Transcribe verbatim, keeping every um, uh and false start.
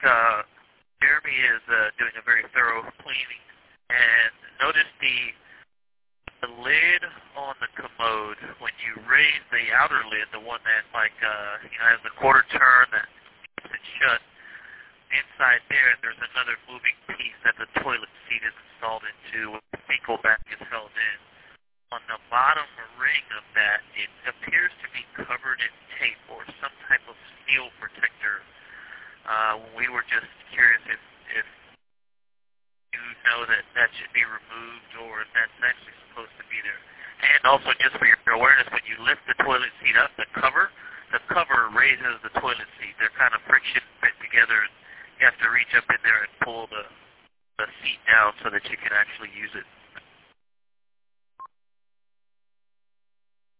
uh, Jeremy is uh, doing a very thorough cleaning, and notice the the lid on the commode, when you raise the outer lid, the one that like uh, you know has the quarter turn that keeps it shut, inside there there's another moving piece that the toilet seat is installed into, where the fecal bag is held in. On the bottom ring of that, it appears to be covered in tape or some type of steel protector. Uh, we were just curious if, if you know that that should be removed or if that's actually supposed to be there. And also, just for your awareness, when you lift the toilet seat up, the cover, the cover raises the toilet seat. They're kind of friction fit together, and you have to reach up in there and pull the, the seat down so that you can actually use it.